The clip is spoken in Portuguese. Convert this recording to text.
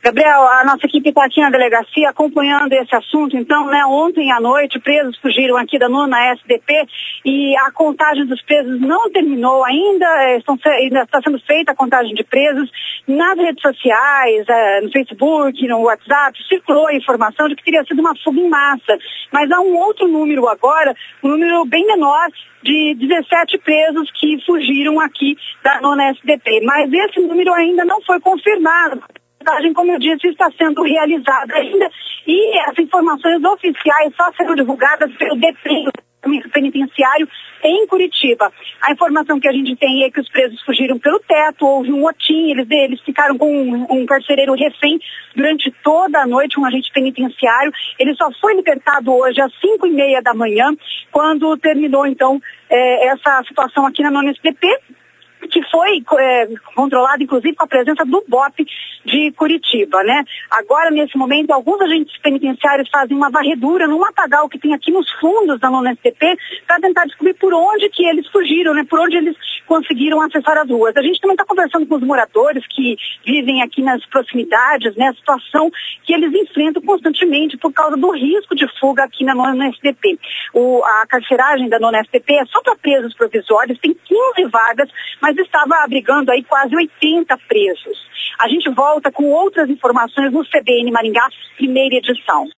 Gabriel, a nossa equipe está aqui na delegacia acompanhando esse assunto. Então, ontem à noite, presos fugiram aqui da 9ª SDP e a contagem dos presos não terminou ainda. Ainda está sendo feita a contagem de presos. Nas redes sociais, no Facebook, no WhatsApp, circulou a informação de que teria sido uma fuga em massa. Mas há um outro número agora, um número bem menor, de 17 presos que fugiram aqui da 9ª SDP. Mas esse número ainda não foi confirmado. Como eu disse, está sendo realizada ainda e as informações oficiais só serão divulgadas pelo DEPEN, penitenciário em Curitiba. A informação que a gente tem é que os presos fugiram pelo teto, houve um motim, eles ficaram com um carcereiro refém durante toda a noite, um agente penitenciário. Ele só foi libertado hoje às 5h30 da manhã, quando terminou então essa situação aqui na 9ª SDP, que foi controlado, inclusive, com a presença do BOP de Curitiba, né? Agora, nesse momento, alguns agentes penitenciários fazem uma varredura num matagal que tem aqui nos fundos da 9ª SDP para tentar descobrir por onde que eles fugiram, né? Por onde eles conseguiram acessar as ruas. A gente também está conversando com os moradores que vivem aqui nas proximidades, né? A situação que eles enfrentam constantemente por causa do risco de fuga aqui na 9ª SDP. A carceragem da 9ª SDP é só para presos provisórios, tem 15 vagas, mas estava abrigando aí quase 80 presos. A gente volta com outras informações no CBN Maringá, primeira edição.